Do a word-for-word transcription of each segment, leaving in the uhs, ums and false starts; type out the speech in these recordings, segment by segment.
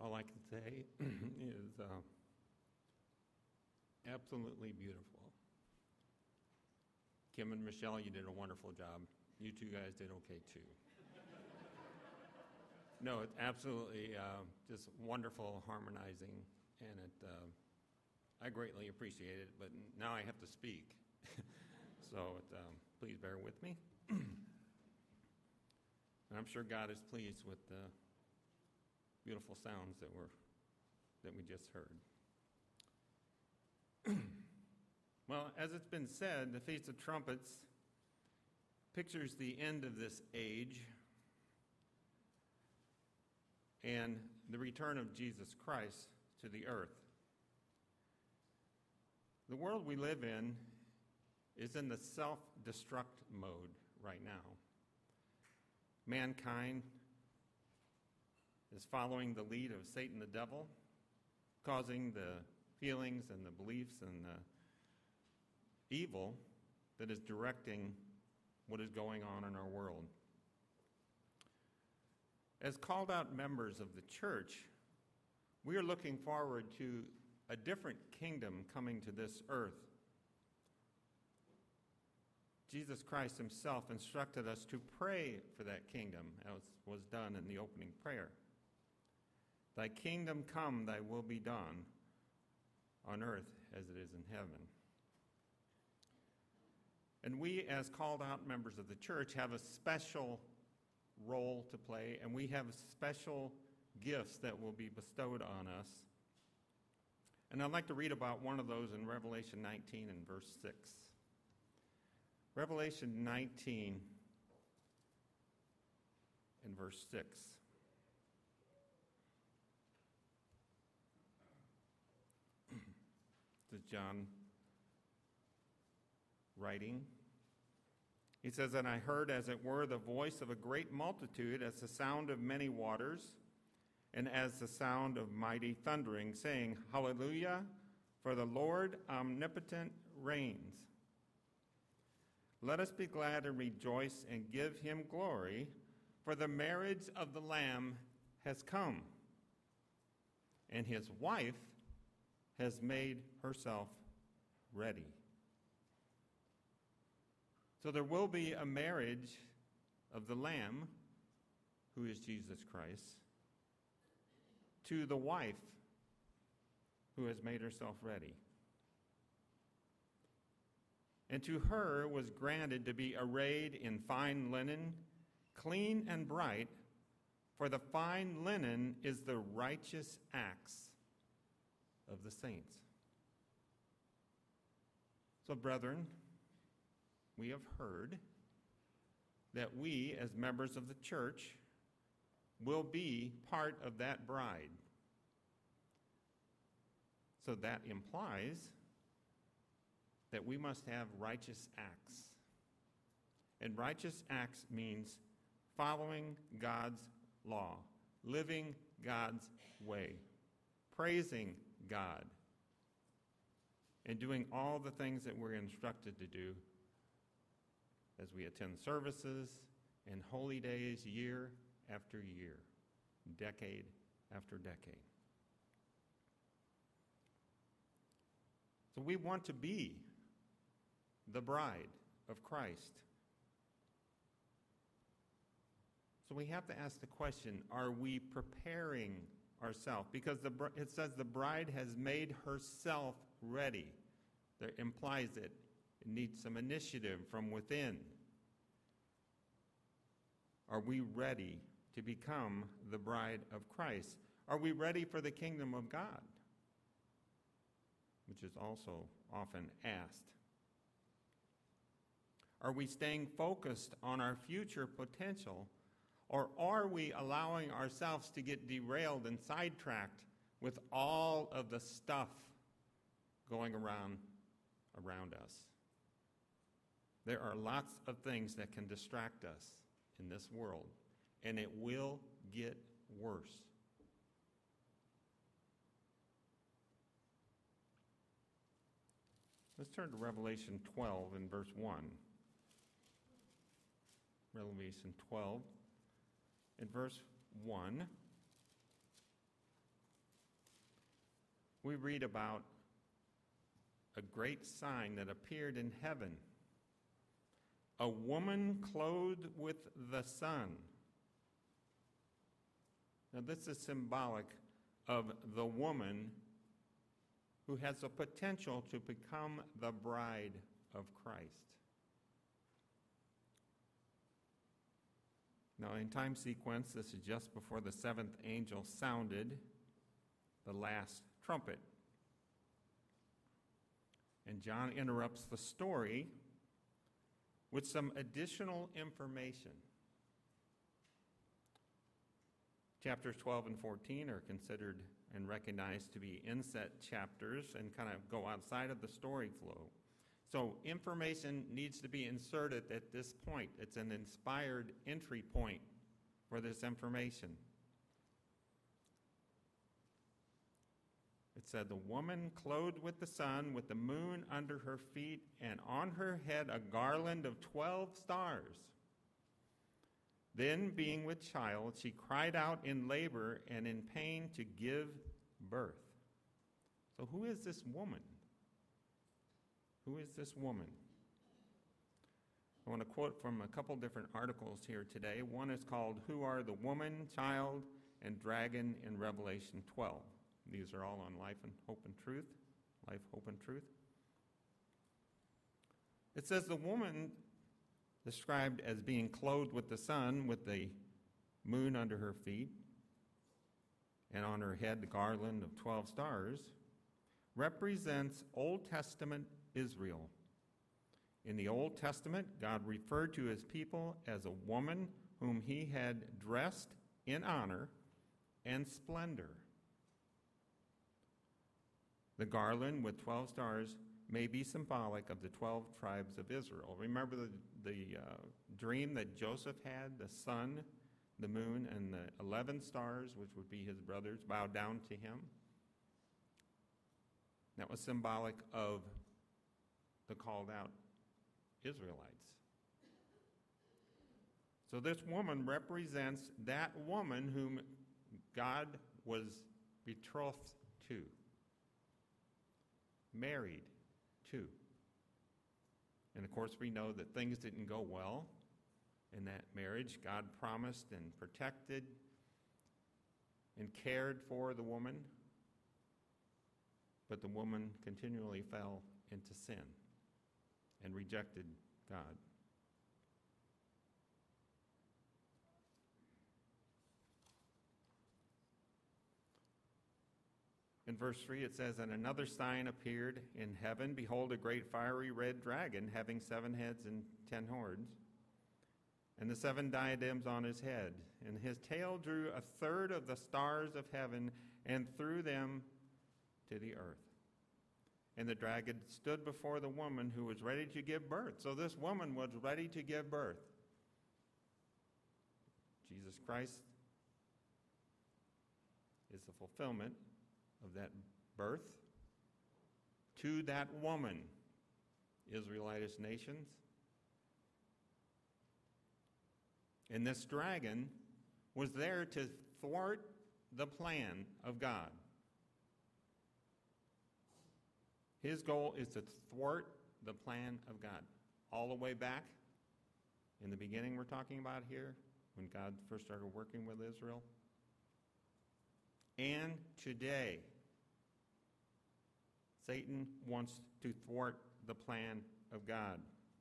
all I can say is uh, absolutely beautiful. Kim and Michelle, you did a wonderful job. You two guys did okay too. No, it's absolutely uh, just wonderful harmonizing, and it uh, I greatly appreciate it, but now I have to speak. so it, um, please bear with me. And I'm sure God is pleased with the beautiful sounds that were that we just heard. Well, as it's been said, the Feast of Trumpets pictures the end of this age and the return of Jesus Christ to the earth. The world we live in is in the self-destruct mode right now. Mankind is following the lead of Satan the devil, causing the feelings and the beliefs and the evil that is directing what is going on in our world. As called out members of the church, we are looking forward to a different kingdom coming to this earth. Jesus Christ himself instructed us to pray for that kingdom, as was done in the opening prayer. Thy kingdom come, thy will be done, on earth as it is in heaven. And we, as called out members of the church, have a special role to play, and we have special gifts that will be bestowed on us. And I'd like to read about one of those in Revelation nineteen and verse six. Revelation nineteen and verse six. This is John writing. He says, "And I heard, as it were, the voice of a great multitude, as the sound of many waters, and as the sound of mighty thundering, saying, Hallelujah, for the Lord omnipotent reigns. Let us be glad and rejoice and give him glory, for the marriage of the Lamb has come, and his wife has made herself ready." So there will be a marriage of the Lamb, who is Jesus Christ, to the wife who has made herself ready. And to her was granted to be arrayed in fine linen, clean and bright, for the fine linen is the righteous acts of the saints. So, brethren, we have heard that we, as members of the church, will be part of that bride. So that implies that we must have righteous acts. And righteous acts means following God's law, living God's way, praising God, and doing all the things that we're instructed to do as we attend services and holy days year after year, decade after decade. So we want to be the bride of Christ. So we have to ask the question, are we preparing ourselves? Because the, it says the bride has made herself ready. That implies that it needs some initiative from within. Are we ready to become the bride of Christ? Are we ready for the kingdom of God? Which is also often asked. Are we staying focused on our future potential, or are we allowing ourselves to get derailed and sidetracked with all of the stuff going around around us? There are lots of things that can distract us in this world, and it will get worse. Let's turn to Revelation twelve and verse one. Revelation twelve and verse one. we read about a great sign that appeared in heaven. A woman clothed with the sun. Now, this is symbolic of the woman who has the potential to become the bride of Christ. Now, in time sequence, this is just before the seventh angel sounded the last trumpet. And John interrupts the story with some additional information. Chapters twelve and fourteen are considered and recognized to be inset chapters and kind of go outside of the story flow. So information needs to be inserted at this point. It's an inspired entry point for this information. It said, the woman clothed with the sun, with the moon under her feet, and on her head a garland of twelve stars. Then, being with child, she cried out in labor and in pain to give birth. So who is this woman? Who is this woman? I want to quote from a couple different articles here today. One is called, Who Are the Woman, Child, and Dragon in Revelation twelve? These are all on Life and Hope and Truth. Life, Hope, and Truth. It says the woman described as being clothed with the sun, with the moon under her feet, and on her head the garland of twelve stars, represents Old Testament Israel. In the Old Testament, God referred to his people as a woman whom he had dressed in honor and splendor. The garland with twelve stars may be symbolic of the twelve tribes of Israel. Remember the, the uh, dream that Joseph had, the sun, the moon, and the eleven stars, which would be his brothers, bowed down to him? That was symbolic of the called out Israelites. So this woman represents that woman whom God was betrothed to, married to. And of course, we know that things didn't go well in that marriage. God promised and protected and cared for the woman, but the woman continually fell into sin and rejected God. In verse three, it says, And another sign appeared in heaven. Behold, a great fiery red dragon, having seven heads and ten horns, and the seven diadems on his head. And his tail drew a third of the stars of heaven and threw them to the earth. And the dragon stood before the woman who was ready to give birth. So this woman was ready to give birth. Jesus Christ is the fulfillment of that birth to that woman, Israelitish nations. And this dragon was there to thwart the plan of God. His goal is to thwart the plan of God. All the way back in the beginning we're talking about here, when God first started working with Israel. And today, Satan wants to thwart the plan of God.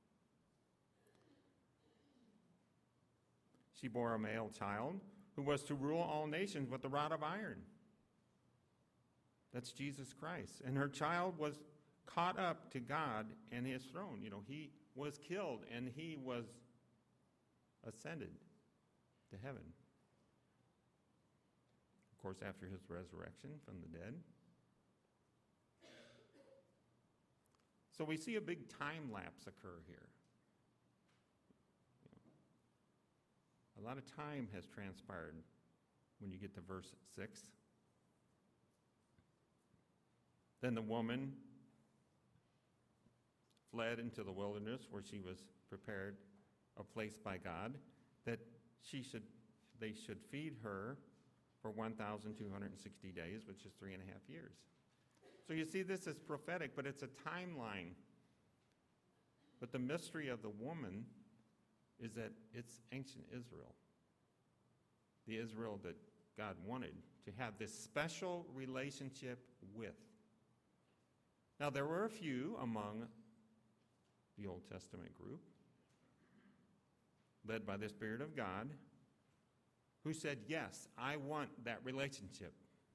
She bore a male child who was to rule all nations with a rod of iron. That's Jesus Christ. And her child was caught up to God and his throne. You know, he was killed and he was ascended to heaven. Of course, after his resurrection from the dead. So we see a big time lapse occur here. A lot of time has transpired when you get to verse six. Then the woman fled into the wilderness where she was prepared a place by God that she should they should feed her for one thousand two hundred sixty days, which is three and a half years. So you see, this is prophetic, but it's a timeline. But the mystery of the woman is that it's ancient Israel, the Israel that God wanted to have this special relationship with. Now, there were a few among the Old Testament group, led by the Spirit of God, who said, yes, I want that relationship.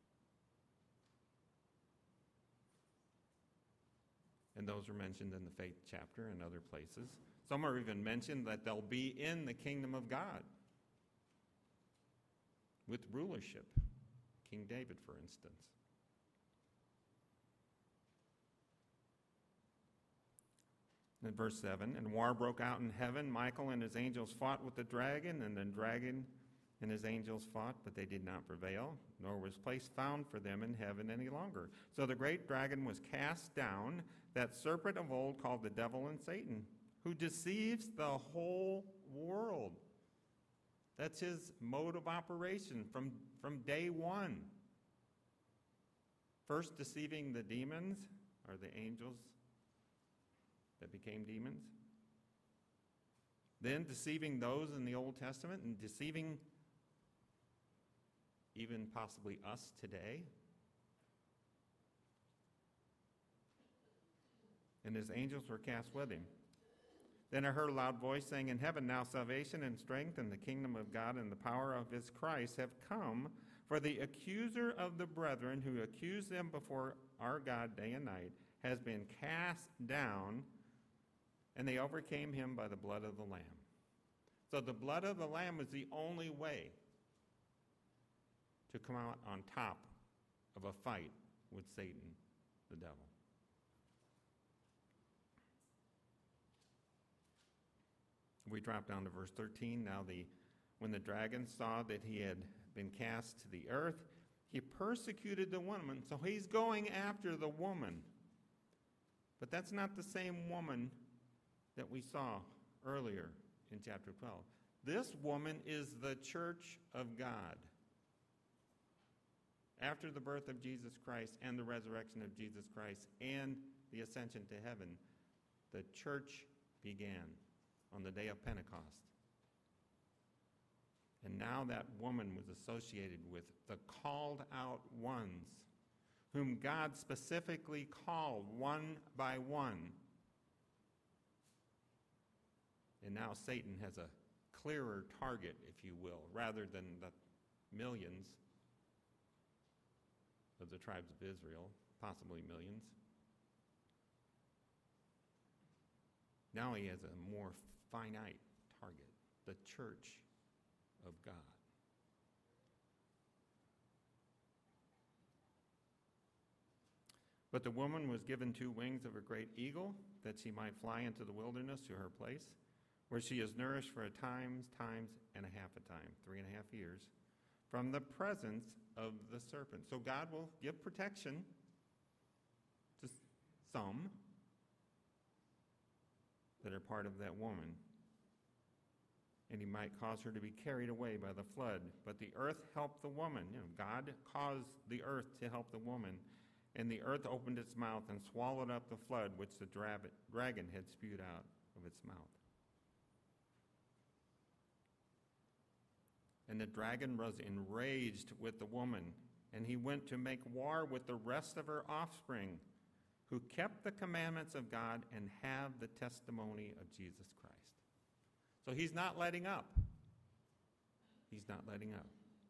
And those are mentioned in the faith chapter and other places. Some are even mentioned that they'll be in the kingdom of God with rulership. King David, for instance. In verse seven, and war broke out in heaven. Michael and his angels fought with the dragon, and the dragon and his angels fought, but they did not prevail, nor was place found for them in heaven any longer. So the great dragon was cast down, that serpent of old called the devil and Satan, who deceives the whole world. That's his mode of operation from, from day one. First deceiving the demons, or the angels that became demons. Then deceiving those in the Old Testament and deceiving even possibly us today. And his angels were cast with him. Then I heard a loud voice saying in heaven, now salvation and strength and the kingdom of God and the power of his Christ have come, for the accuser of the brethren who accused them before our God day and night has been cast down, and they overcame him by the blood of the Lamb. So the blood of the Lamb was the only way to come out on top of a fight with Satan, the devil. We drop down to verse thirteen. Now the when the dragon saw that he had been cast to the earth, he persecuted the woman. So he's going after the woman. But that's not the same woman that we saw earlier in chapter twelve. This woman is the church of God. After the birth of Jesus Christ and the resurrection of Jesus Christ and the ascension to heaven, the church began on the day of Pentecost. And now that woman was associated with the called out ones, whom God specifically called one by one. And now Satan has a clearer target, if you will, rather than the millions of the tribes of Israel, possibly millions. Now he has a more finite target, the church of God. But the woman was given two wings of a great eagle, that she might fly into the wilderness to her place, where she is nourished for a times, times, and a half a time, three and a half years, from the presence of the serpent. So God will give protection to some that are part of that woman. And he might cause her to be carried away by the flood. But the earth helped the woman. You know, God caused the earth to help the woman. And the earth opened its mouth and swallowed up the flood which the dra- dragon had spewed out of its mouth. And the dragon was enraged with the woman, and he went to make war with the rest of her offspring, who kept the commandments of God and have the testimony of Jesus Christ. So he's not letting up. He's not letting up.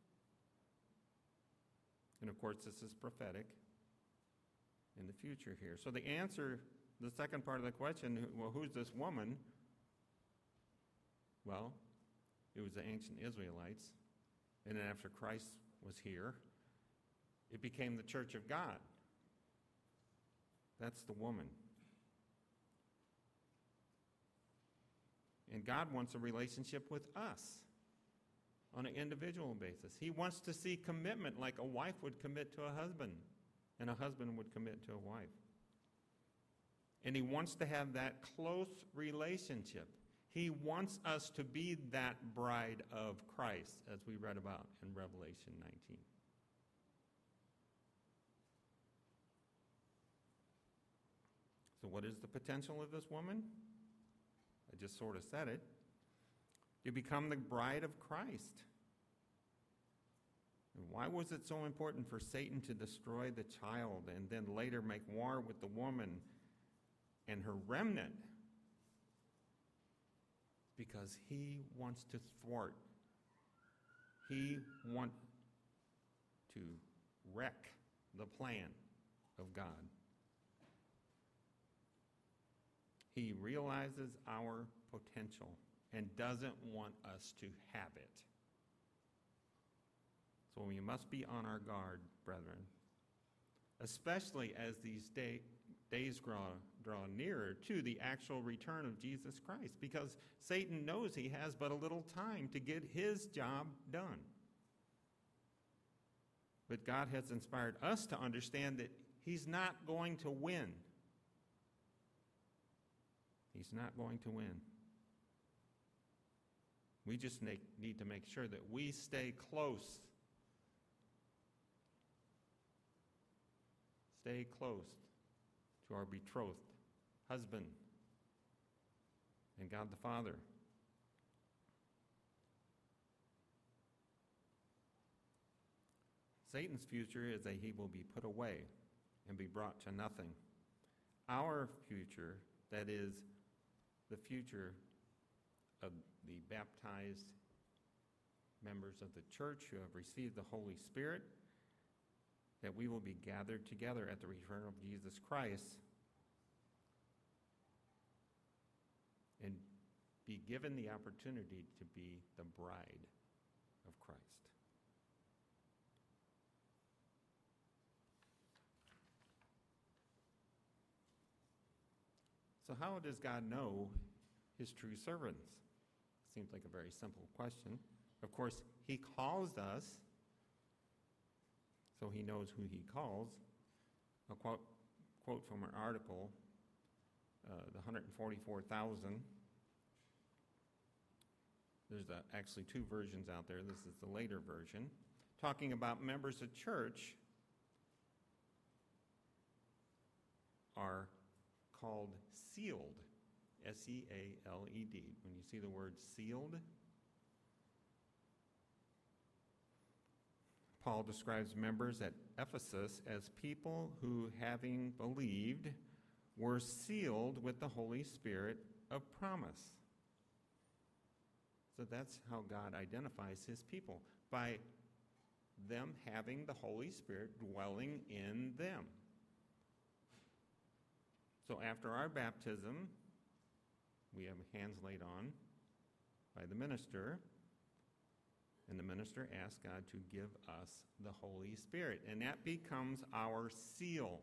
And of course, this is prophetic in the future here. So the answer, the second part of the question, well, who's this woman? Well, it was the ancient Israelites. And then after Christ was here, it became the church of God. That's the woman. And God wants a relationship with us on an individual basis. He wants to see commitment like a wife would commit to a husband and a husband would commit to a wife. And he wants to have that close relationship. He wants us to be that bride of Christ, as we read about in Revelation nineteen. So what is the potential of this woman? I just sort of said it. You become the bride of Christ. And why was it so important for Satan to destroy the child and then later make war with the woman and her remnant? Because he wants to thwart. He wants to wreck the plan of God. He realizes our potential and doesn't want us to have it. So we must be on our guard, brethren, especially as these day, days draw, draw nearer to the actual return of Jesus Christ, because Satan knows he has but a little time to get his job done. But God has inspired us to understand that he's not going to win. He's not going to win. We just make, need to make sure that we stay close. Stay close to our betrothed husband and God the Father. Satan's future is that he will be put away and be brought to nothing. Our future, that is, the future of the baptized members of the church who have received the Holy Spirit, that we will be gathered together at the return of Jesus Christ and be given the opportunity to be the bride of Christ. So how does God know his true servants? Seems like a very simple question. Of course, he calls us, so he knows who he calls. A quote, quote from an article, uh, the one hundred forty-four thousand. There's a, actually two versions out there. This is the later version, talking about members of church are called sealed, S E A L E D. When you see the word sealed, Paul describes members at Ephesus as people who, having believed, were sealed with the Holy Spirit of promise. So that's how God identifies his people, by them having the Holy Spirit dwelling in them. So after our baptism, we have hands laid on by the minister, and the minister asks God to give us the Holy Spirit, and that becomes our seal,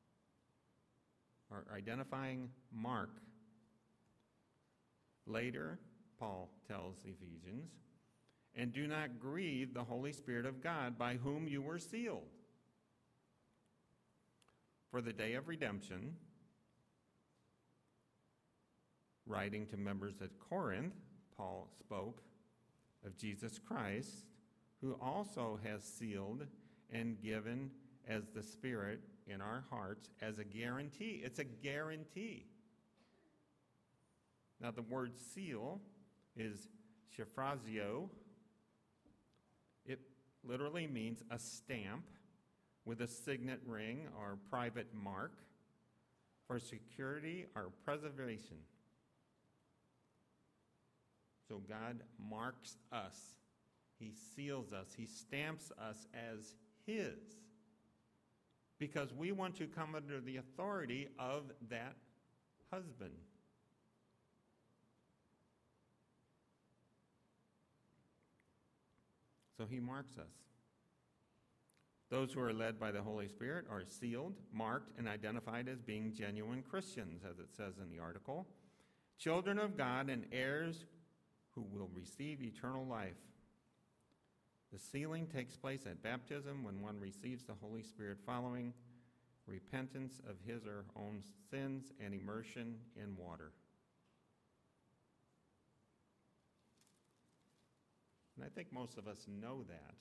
our identifying mark. Later, Paul tells the Ephesians, and do not grieve the Holy Spirit of God, by whom you were sealed for the day of redemption. Writing to members at Corinth, Paul spoke of Jesus Christ, who also has sealed and given as the Spirit in our hearts as a guarantee. It's a guarantee. Now, the word seal is chiphrazio. It literally means a stamp with a signet ring or private mark for security or preservation. So God marks us. He seals us. He stamps us as his, because we want to come under the authority of that husband. So he marks us. Those who are led by the Holy Spirit are sealed, marked, and identified as being genuine Christians, as it says in the article, children of God and heirs who will receive eternal life. The sealing takes place at baptism when one receives the Holy Spirit following repentance of his or her own sins and immersion in water. And I think most of us know that.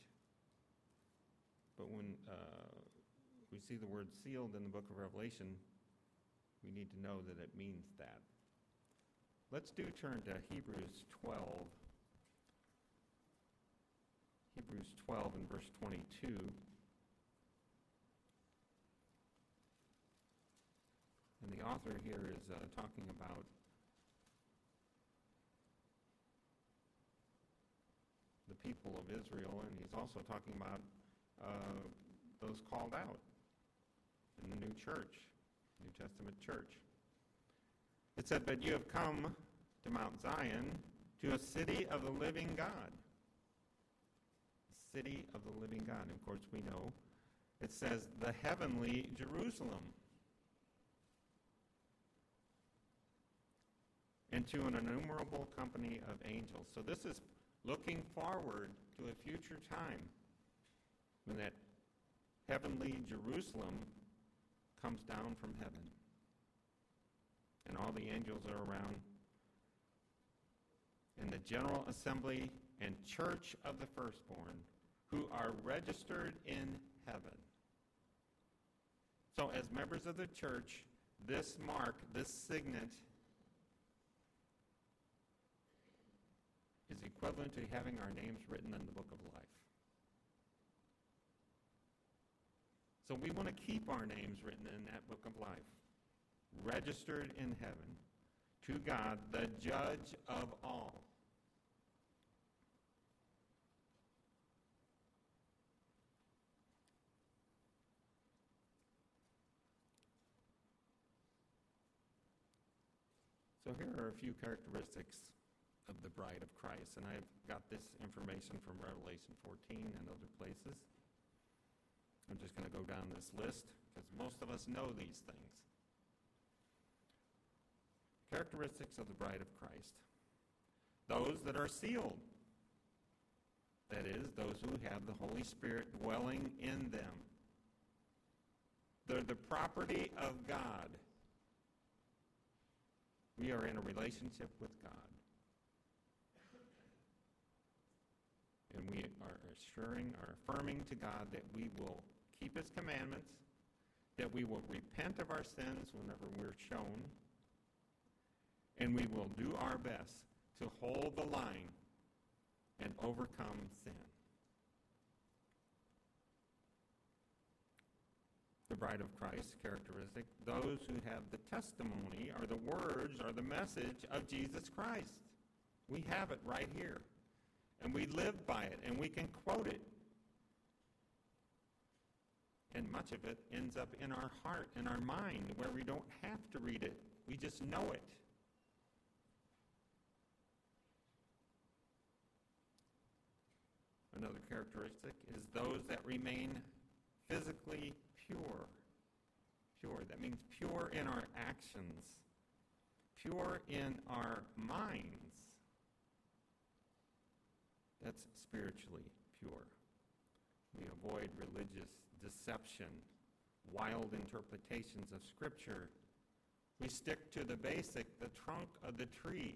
But when uh, we see the word sealed in the book of Revelation, we need to know that it means that. Let's do turn to Hebrews twelve. Hebrews twelve and verse twenty-two. And the author here is uh, talking about the people of Israel, and he's also talking about uh, those called out in the new church, New Testament church. It said, "But you have come to Mount Zion, to a city of the living God." City of the living God. And of course, we know it says the heavenly Jerusalem. And to an innumerable company of angels. So this is looking forward to a future time when that heavenly Jerusalem comes down from heaven. And all the angels are around. And the general assembly and church of the firstborn, who are registered in heaven. So as members of the church, this mark, this signet, is equivalent to having our names written in the book of life. So we want to keep our names written in that book of life, registered in heaven, to God, the judge of all. So here are a few characteristics of the bride of Christ, and I've got this information from Revelation fourteen and other places. I'm just going to go down this list because most of us know these things. Characteristics of the bride of Christ. Those that are sealed. That is, those who have the Holy Spirit dwelling in them. They're the property of God. We are in a relationship with God. And we are assuring or affirming to God that we will keep His commandments, that we will repent of our sins whenever we're shown, and we will do our best to hold the line and overcome sin. The bride of Christ characteristic, those who have the testimony or the words or the message of Jesus Christ. We have it right here. And we live by it, and we can quote it. And much of it ends up in our heart, in our mind, where we don't have to read it. We just know it. Another characteristic is those that remain physically pure. Pure. That means pure in our actions, pure in our minds. That's spiritually pure. We avoid religious deception, wild interpretations of Scripture. We stick to the basic, the trunk of the tree.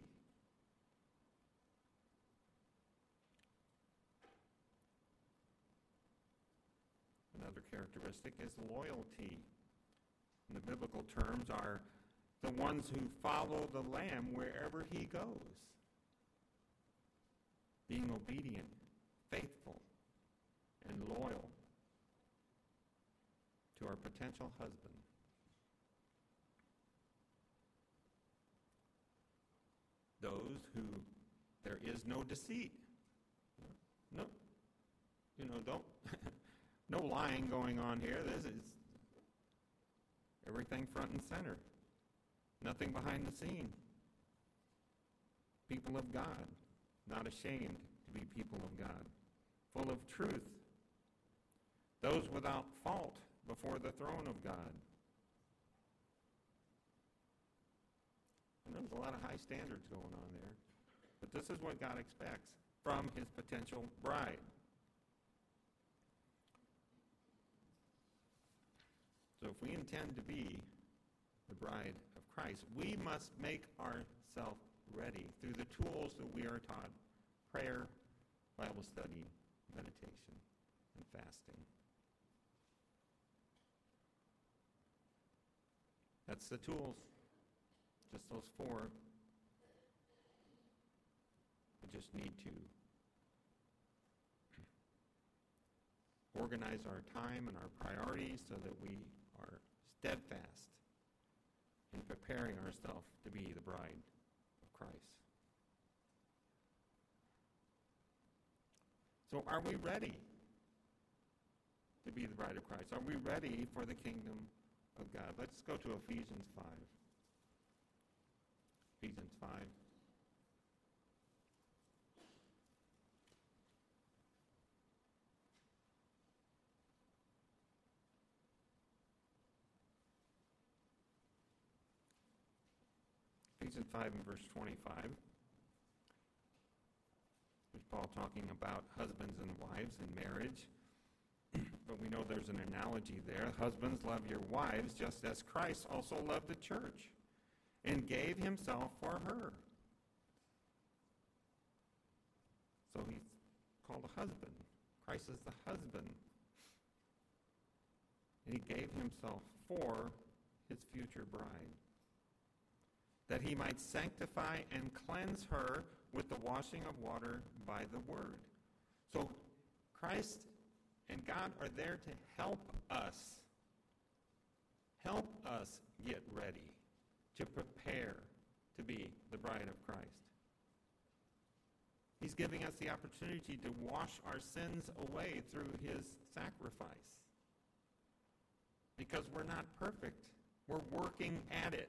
Another characteristic is loyalty. And the biblical terms are the ones who follow the Lamb wherever He goes. Being obedient, faithful, and loyal to our potential husband. Those who, there is no deceit. No, you know, don't, no lying going on here. This is everything front and center. Nothing behind the scene. People of God, not ashamed to be people of God, full of truth. Those without fault before the throne of God. And there's a lot of high standards going on there. But this is what God expects from His potential bride. So if we intend to be the bride of Christ, we must make ourselves ready through the tools that we are taught: prayer, Bible study, meditation, and fasting. That's the tools. Just those four. We just need to organize our time and our priorities so that we are steadfast in preparing ourselves to be the bride of Christ. So are we ready to be the bride of Christ? Are we ready for the kingdom of God? Let's go to Ephesians five. Ephesians five. Ephesians five and verse twenty-five. There's Paul talking about husbands and wives in marriage. But we know there's an analogy there. Husbands, love your wives just as Christ also loved the church and gave himself for her. So he's called a husband. Christ is the husband. And he gave himself for his future bride, that he might sanctify and cleanse her with the washing of water by the word. So Christ and God are there to help us, help us get ready, to prepare to be the bride of Christ. He's giving us the opportunity to wash our sins away through his sacrifice. Because we're not perfect. We're working at it.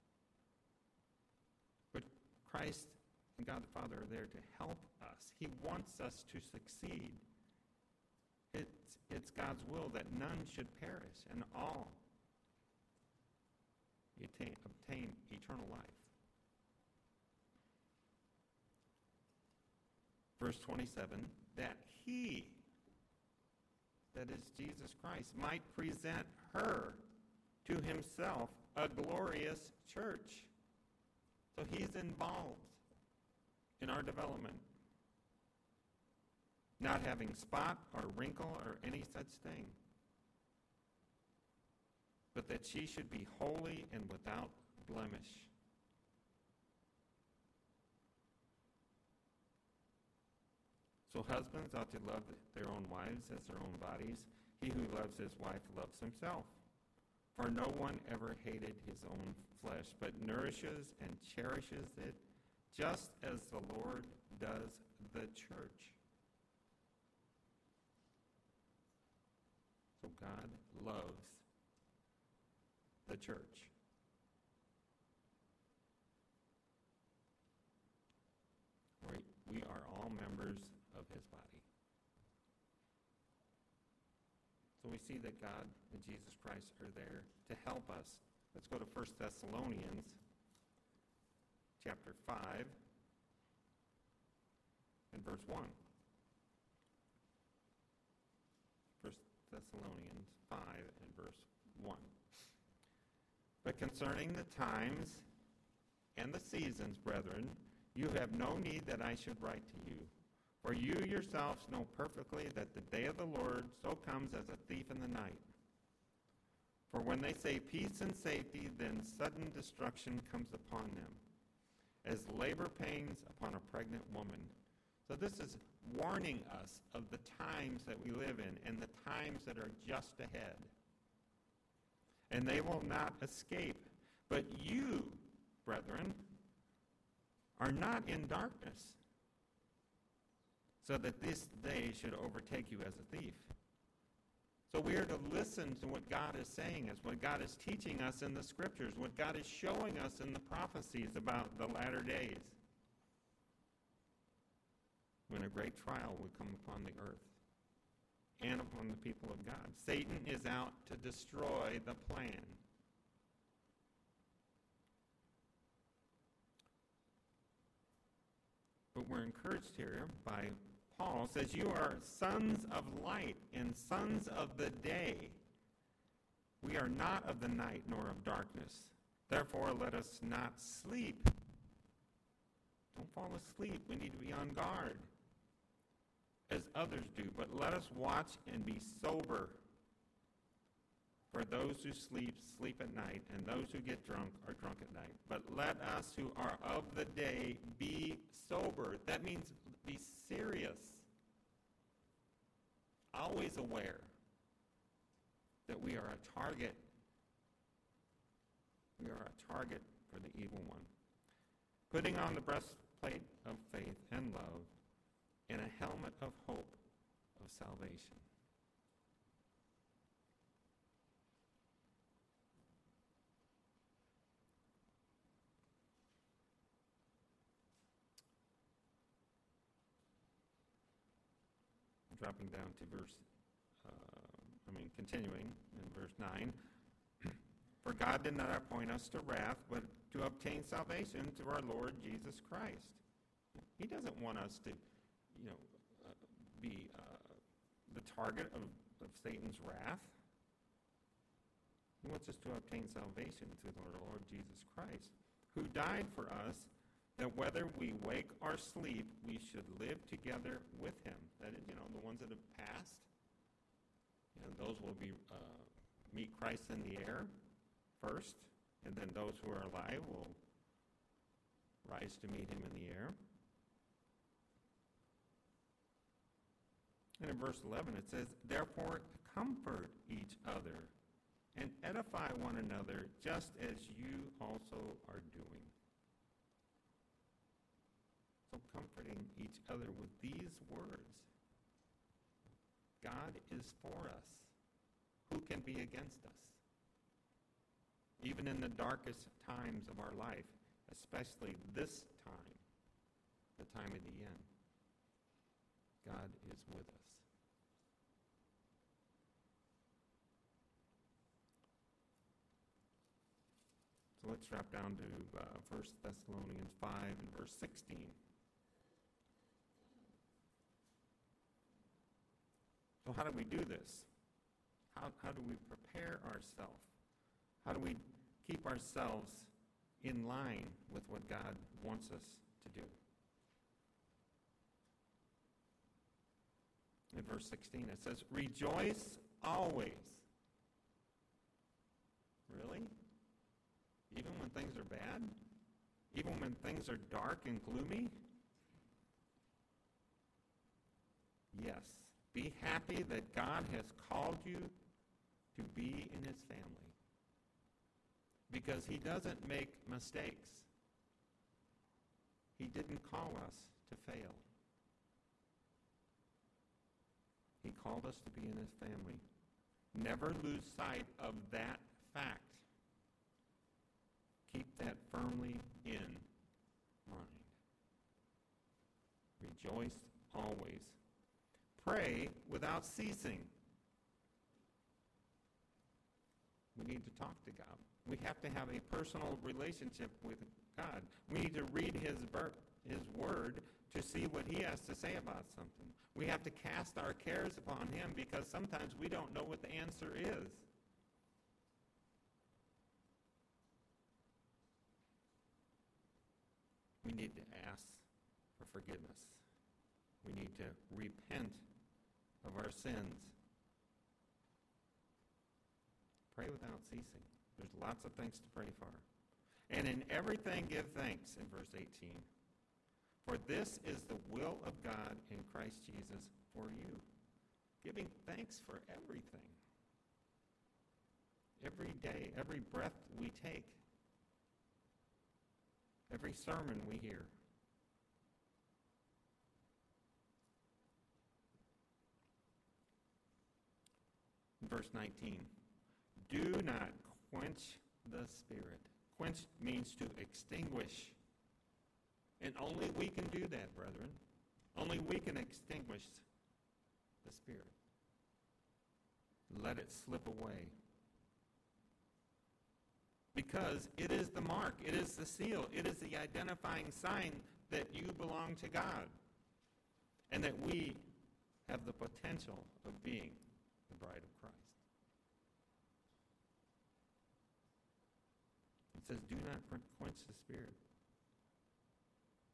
But Christ and God the Father are there to help us. He wants us to succeed. It's, it's God's will that none should perish and all attain, obtain eternal life. Verse twenty-seven, that he, that is Jesus Christ, might present her to himself a glorious church. So he's involved in our development, not having spot or wrinkle or any such thing, but that she should be holy and without blemish. So husbands ought to love their own wives as their own bodies. He who loves his wife loves himself. For no one ever hated his own flesh, but nourishes and cherishes it, just as the Lord does the church. So God loves the church. Right? We are all members of his body. So we see that God and Jesus Christ are there to help us. Let's go to First Thessalonians chapter five and verse one. First Thessalonians five and verse one. But concerning the times and the seasons, brethren, you have no need that I should write to you. For you yourselves know perfectly that the day of the Lord so comes as a thief in the night. For when they say peace and safety, then sudden destruction comes upon them, as labor pains upon a pregnant woman. So this is warning us of the times that we live in and the times that are just ahead. And they will not escape. But you, brethren, are not in darkness, so that this day should overtake you as a thief. So we are to listen to what God is saying us, what God is teaching us in the Scriptures, what God is showing us in the prophecies about the latter days, when a great trial would come upon the earth and upon the people of God. Satan is out to destroy the plan. But we're encouraged here by Paul, says, you are sons of light and sons of the day. We are not of the night nor of darkness. Therefore, let us not sleep. Don't fall asleep. We need to be on guard, as others do. But let us watch and be sober. For those who sleep, sleep at night, and those who get drunk are drunk at night. But let us who are of the day be sober. That means be serious. Always aware that we are a target. We are a target for the evil one. Putting on the breastplate of faith and love, and a helmet of hope of salvation. Dropping down to verse, uh, I mean, continuing in verse nine. For God did not appoint us to wrath, but to obtain salvation through our Lord Jesus Christ. He doesn't want us to, you know, uh, be uh, the target of, of Satan's wrath. He wants us to obtain salvation through our Lord Jesus Christ, who died for us, that whether we wake or sleep, we should live together with him. That is, you know, the ones that have passed, you know, those will be uh, meet Christ in the air first, and then those who are alive will rise to meet him in the air. And in verse eleven it says, therefore comfort each other and edify one another, just as you also are doing. So comforting each other with these words. God is for us. Who can be against us? Even in the darkest times of our life, especially this time, the time of the end, God is with us. So let's drop down to uh, First Thessalonians five and verse sixteen. So how do we do this? How, how do we prepare ourselves? How do we keep ourselves in line with what God wants us to do? In verse sixteen it says, rejoice always. Really? Even when things are bad? Even when things are dark and gloomy? Yes. Be happy that God has called you to be in his family. Because he doesn't make mistakes. He didn't call us to fail. He called us to be in his family. Never lose sight of that fact. Keep that firmly in mind. Rejoice always. Pray without ceasing. We need to talk to God. We have to have a personal relationship with God. We need to read his, his word to see what he has to say about something. We have to cast our cares upon him because sometimes we don't know what the answer is. We need to ask for forgiveness. We need to repent of our sins. Pray without ceasing. There's lots of things to pray for. And in everything give thanks, in verse eighteen. For this is the will of God in Christ Jesus for you. Giving thanks for everything. Every day, every breath we take. Every sermon we hear. Verse nineteen, do not quench the Spirit. Quench means to extinguish. And only we can do that, brethren. Only we can extinguish the Spirit. Let it slip away. Because it is the mark, it is the seal, it is the identifying sign that you belong to God. And that we have the potential of being the bride of Christ. It says, do not quench the Spirit.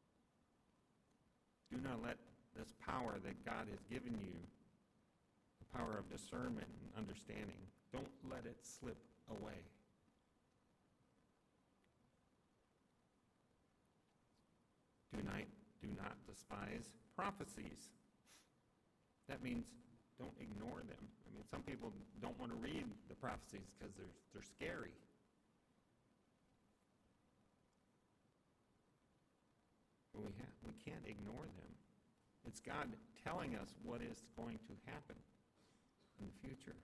Do not let this power that God has given you, the power of discernment and understanding. Don't let it slip away. Do not, do not despise prophecies. That means don't ignore them. I mean, some people don't want to read the prophecies because they're, they're scary. But we, ha- we can't ignore them. It's God telling us what is going to happen in the future.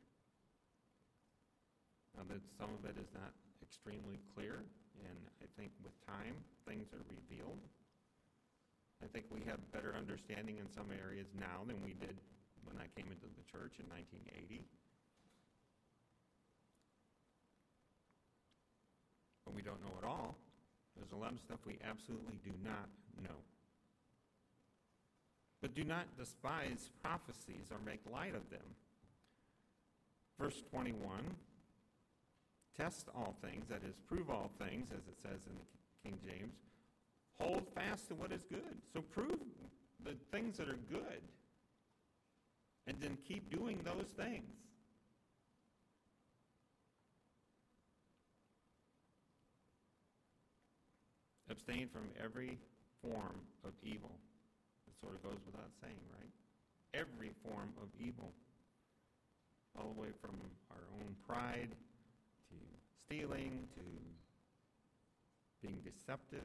Now, that some of it is not extremely clear, and I think with time, things are revealed. I think we have better understanding in some areas now than we did when I came into the church in nineteen eighty. But we don't know it all. There's a lot of stuff we absolutely do not know. But do not despise prophecies or make light of them. Verse twenty-one, test all things, that is, prove all things, as it says in the King James. Hold fast to what is good. So prove the things that are good. And then keep doing those things. Abstain from every form of evil. It sort of goes without saying, right? Every form of evil. All the way from our own pride to stealing to being deceptive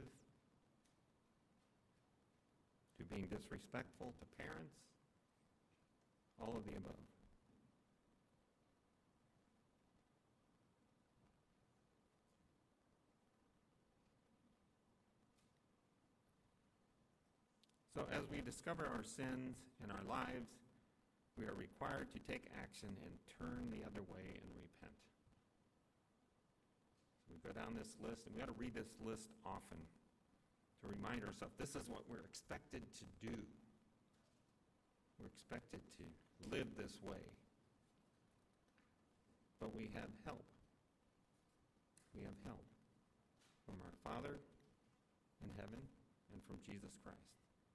to being disrespectful to parents, all of the above. So as we discover our sins in our lives, we are required to take action and turn the other way and repent. So we go down this list, and we got to read this list often to remind ourselves this is what we're expected to do. We're expected to live this way. But we have help. We have help from our Father in heaven and from Jesus Christ.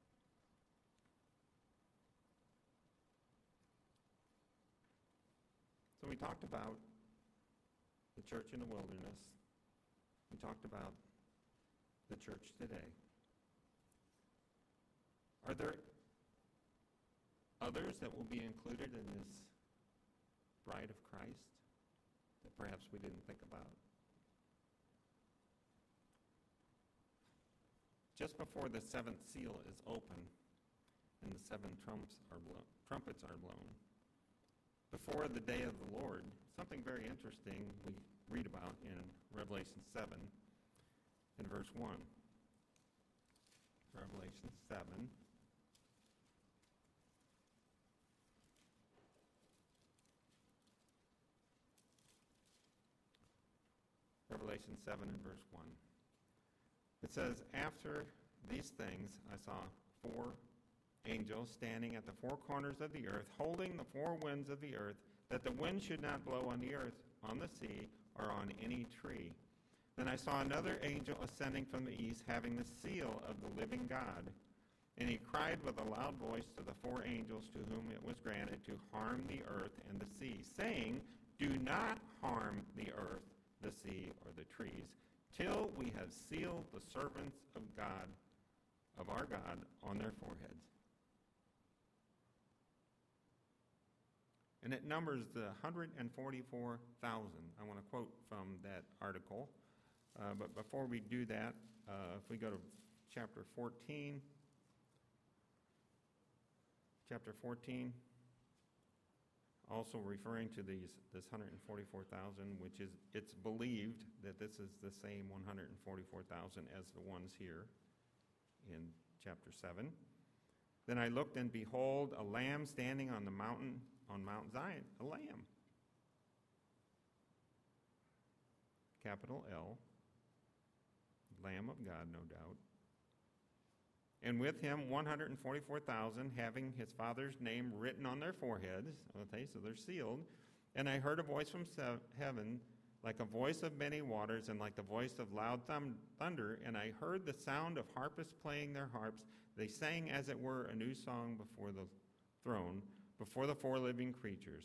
So we talked about the church in the wilderness. We talked about the church today. Are there others that will be included in this bride of Christ that perhaps we didn't think about? Just before the seventh seal is open and the seven trumps are blown, trumpets are blown, before the day of the Lord, something very interesting we read about in Revelation seven. In verse one, Revelation seven. Revelation seven and verse one. It says, after these things I saw four angels standing at the four corners of the earth, holding the four winds of the earth, that the wind should not blow on the earth, on the sea, or on any tree. Then I saw another angel ascending from the east, having the seal of the living God. And he cried with a loud voice to the four angels to whom it was granted to harm the earth and the sea, saying, do not harm the earth, the sea, or the trees, till we have sealed the servants of God, of our God, on their foreheads. And it numbers the one hundred forty-four thousand. I want to quote from that article. Uh, but before we do that, uh, if we go to chapter fourteen, chapter fourteen, also referring to these this one hundred forty-four thousand, which is, it's believed that this is the same one hundred forty-four thousand as the ones here in chapter seven. Then I looked, and behold, a lamb standing on the mountain, on Mount Zion, a lamb. Capital L. Lamb of God, no doubt. And with him one hundred forty-four thousand, having his Father's name written on their foreheads. Okay, so they're sealed. And I heard a voice from heaven, like a voice of many waters, and like the voice of loud thum- thunder. And I heard the sound of harpists playing their harps. They sang, as it were, a new song before the throne, before the four living creatures.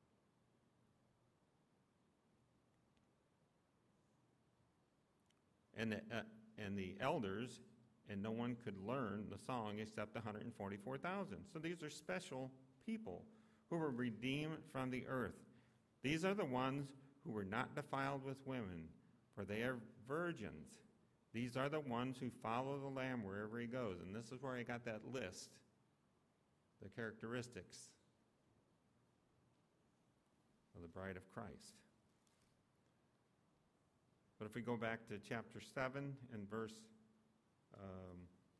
And the, uh, and the elders, and no one could learn the song except one hundred forty-four thousand. So these are special people who were redeemed from the earth. These are the ones who were not defiled with women, for they are virgins. These are the ones who follow the Lamb wherever he goes. And this is where I got that list, the characteristics of the bride of Christ. But if we go back to chapter seven and verse um,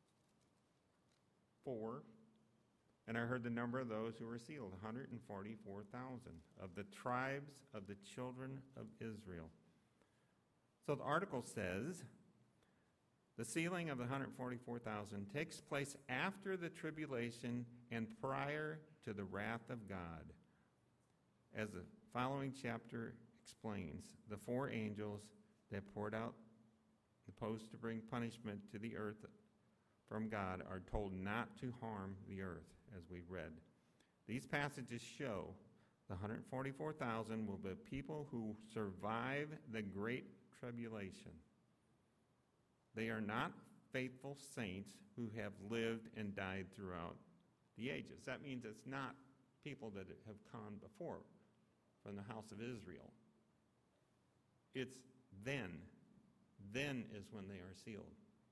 four, and I heard the number of those who were sealed, one hundred forty-four thousand, of the tribes of the children of Israel. So the article says, the sealing of the one hundred forty-four thousand takes place after the tribulation and prior to the wrath of God. As the following chapter explains, the four angels that poured out the post to bring punishment to the earth from God are told not to harm the earth, as we read. These passages show the one hundred forty-four thousand will be people who survive the great tribulation. They are not faithful saints who have lived and died throughout the ages. That means it's not people that have come before from the house of Israel. It's then. Then is when they are sealed.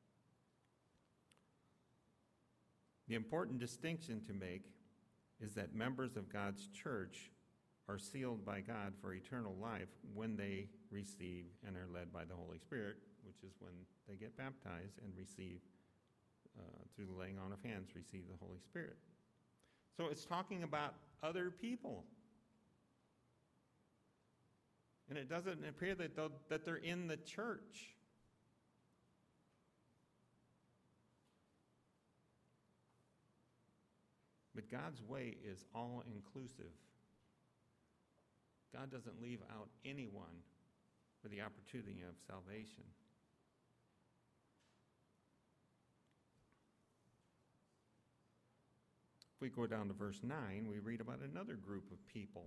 The important distinction to make is that members of God's church are sealed by God for eternal life when they receive and are led by the Holy Spirit, which is when they get baptized and receive, uh, through the laying on of hands, receive the Holy Spirit. So it's talking about other people. And it doesn't appear that, that they're in the church. But God's way is all-inclusive. God doesn't leave out anyone for the opportunity of salvation. If we go down to verse nine, we read about another group of people.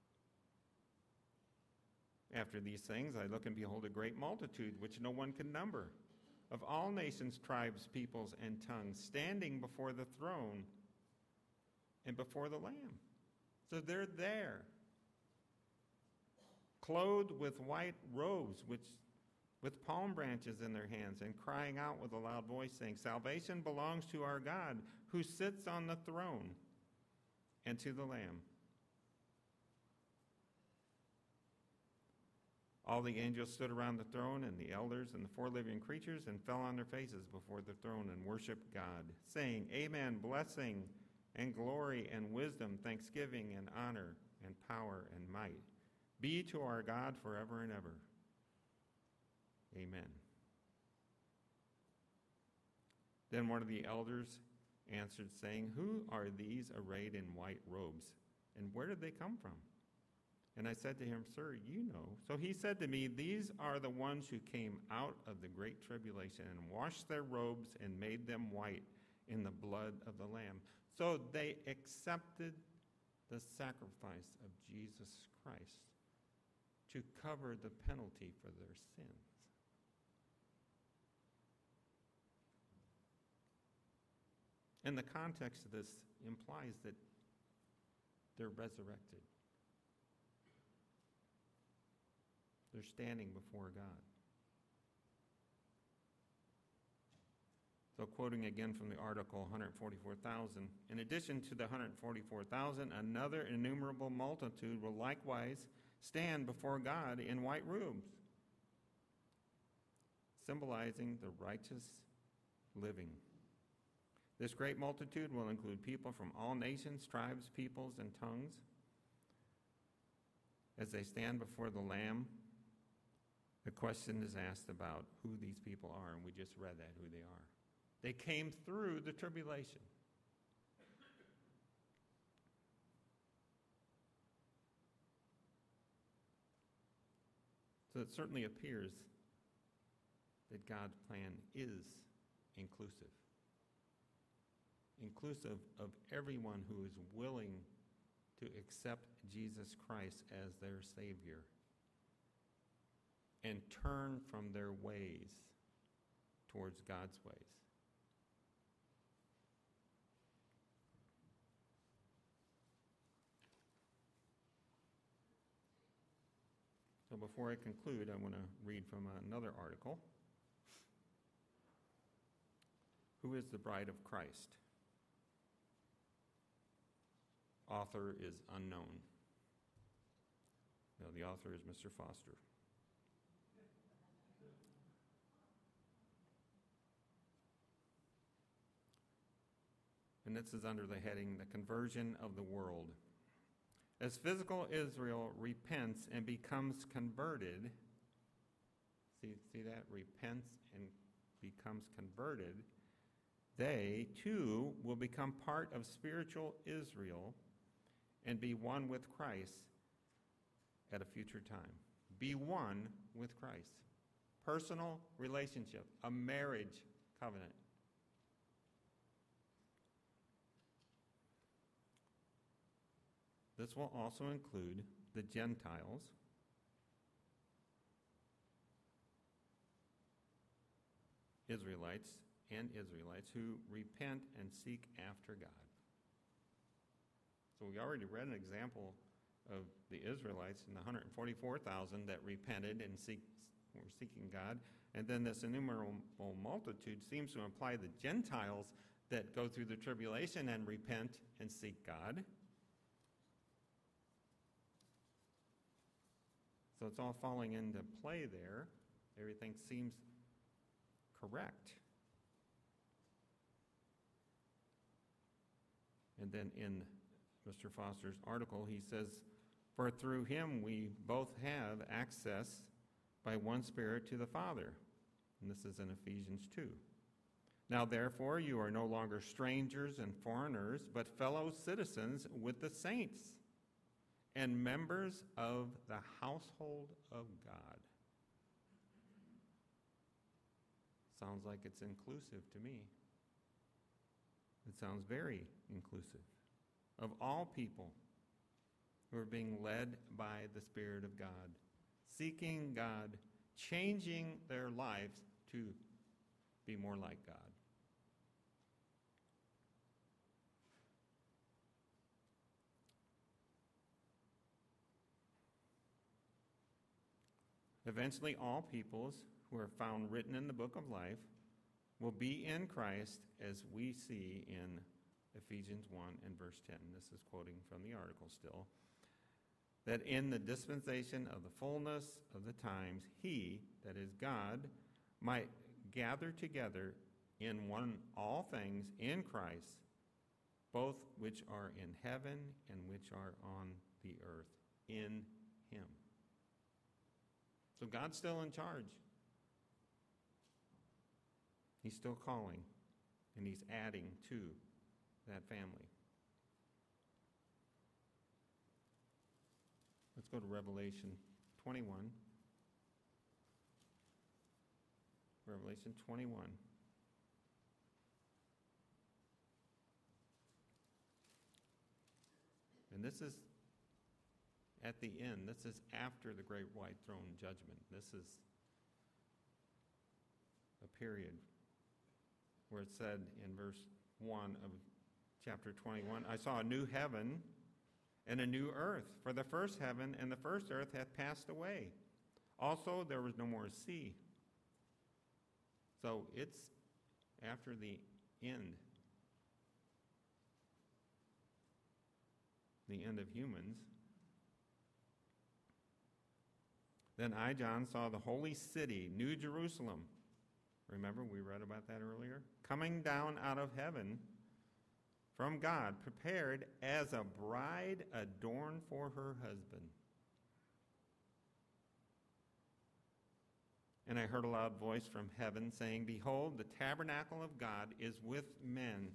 After these things, I look and behold a great multitude, which no one can number, of all nations, tribes, peoples, and tongues, standing before the throne and before the Lamb. So they're there, clothed with white robes, which, with palm branches in their hands, and crying out with a loud voice, saying, Salvation belongs to our God, who sits on the throne, and to the Lamb. All the angels stood around the throne, and the elders and the four living creatures, and fell on their faces before the throne and worshiped God, saying, Amen, blessing and glory and wisdom, thanksgiving and honor and power and might be to our God forever and ever. Amen. Then one of the elders answered, saying, Who are these arrayed in white robes, and where did they come from? And I said to him, Sir, you know. So he said to me, These are the ones who came out of the great tribulation and washed their robes and made them white in the blood of the Lamb. So they accepted the sacrifice of Jesus Christ to cover the penalty for their sins. And the context of this implies that they're resurrected. They're standing before God. So quoting again from the article, one hundred forty-four thousand, in addition to the one hundred forty-four thousand, another innumerable multitude will likewise stand before God in white robes, symbolizing the righteous living. This great multitude will include people from all nations, tribes, peoples, and tongues. As they stand before the Lamb, the question is asked about who these people are, and we just read that, who they are. They came through the tribulation. So it certainly appears that God's plan is inclusive. Inclusive of everyone who is willing to accept Jesus Christ as their Savior and turn from their ways towards God's ways. So before I conclude, I want to read from another article. Who is the bride of Christ? Author is unknown. No, the author is Mister Foster. And this is under the heading, The Conversion of the World. As physical Israel repents and becomes converted, see, see that? Repents and becomes converted, they too will become part of spiritual Israel and be one with Christ at a future time. Be one with Christ. Personal relationship, a marriage covenant. This will also include the Gentiles, Israelites, and Israelites who repent and seek after God. So we already read an example of the Israelites and the one hundred forty-four thousand that repented and seek, were seeking God. And then this innumerable multitude seems to imply the Gentiles that go through the tribulation and repent and seek God. So it's all falling into play there. Everything seems correct. And then in Mister Foster's article, he says, "For through him we both have access by one Spirit to the Father." And this is in Ephesians two. "Now therefore you are no longer strangers and foreigners, but fellow citizens with the saints and members of the household of God." Sounds like it's inclusive to me. It sounds very inclusive of all people who are being led by the Spirit of God, seeking God, changing their lives to be more like God. Eventually, all peoples who are found written in the book of life will be in Christ, as we see in Ephesians one and verse ten. This is quoting from the article still. "That in the dispensation of the fullness of the times, he, that is God, might gather together in one all things in Christ, both which are in heaven and which are on the earth, in him." So God's still in charge. He's still calling, and he's adding to that family. Let's go to Revelation twenty-one. Revelation twenty-one. And this is at the end. This is after the great white throne judgment. This is a period where it said in verse one of chapter twenty-one, "I saw a new heaven and a new earth, for the first heaven and the first earth hath passed away. Also there was no more sea." So it's after the end, the end of humans. "Then I, John, saw the holy city, New Jerusalem." Remember, we read about that earlier? "Coming down out of heaven from God, prepared as a bride adorned for her husband. And I heard a loud voice from heaven saying, 'Behold, the tabernacle of God is with men.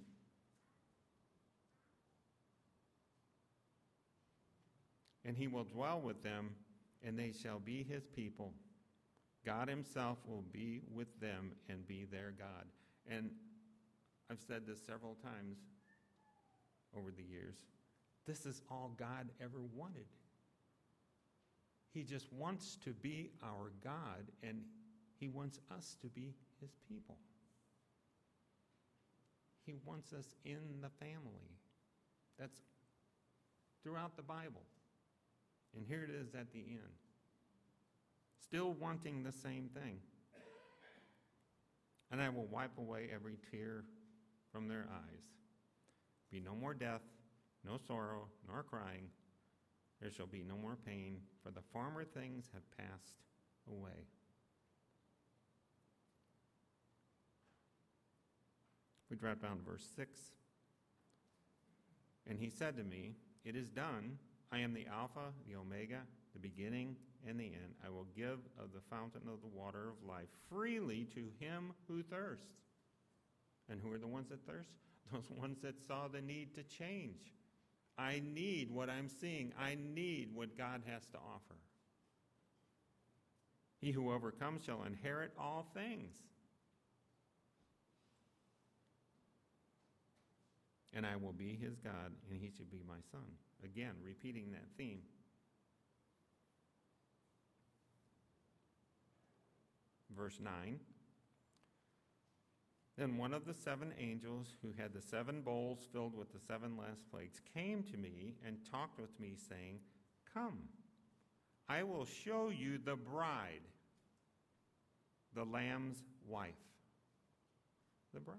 And he will dwell with them, and they shall be his people. God himself will be with them and be their God.'" And I've said this several times over the years. This is all God ever wanted. He just wants to be our God, and he wants us to be his people. He wants us in the family. That's throughout the Bible. And here it is at the end. Still wanting the same thing. And I will wipe away every tear from their eyes. Be no more death, no sorrow, nor crying. There shall be no more pain, for the former things have passed away. We drop down to verse six. And he said to me, it is done. I am the Alpha, the Omega, the beginning and the end. I will give of the fountain of the water of life freely to him who thirsts. And who are the ones that thirst? Those ones that saw the need to change. I need what I'm seeing. I need what God has to offer. He who overcomes shall inherit all things. And I will be his God, and he shall be my son. Again, repeating that theme. Verse nine. Then one of the seven angels who had the seven bowls filled with the seven last plagues came to me and talked with me, saying, come, I will show you the bride, the Lamb's wife. The bride.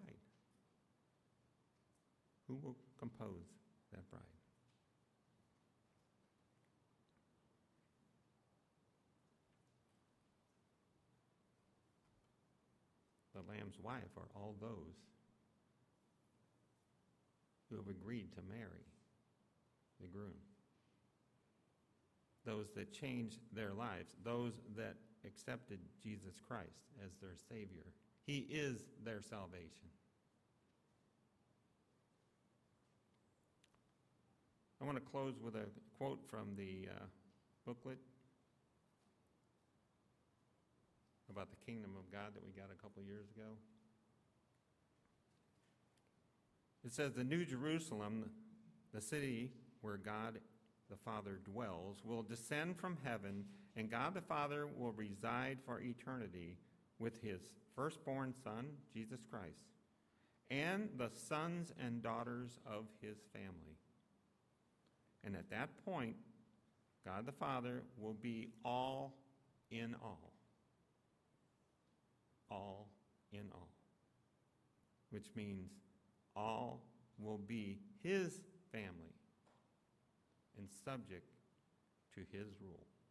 Who will compose that bride? The Lamb's wife are all those who have agreed to marry the groom. Those that changed their lives. Those that accepted Jesus Christ as their Savior. He is their salvation. I want to close with a quote from the uh, booklet about the kingdom of God that we got a couple years ago. It says, the New Jerusalem, the city where God the Father dwells, will descend from heaven, and God the Father will reside for eternity with his firstborn Son, Jesus Christ, and the sons and daughters of his family. And at that point, God the Father will be all in all. All in all. Which means all will be his family and subject to his rule.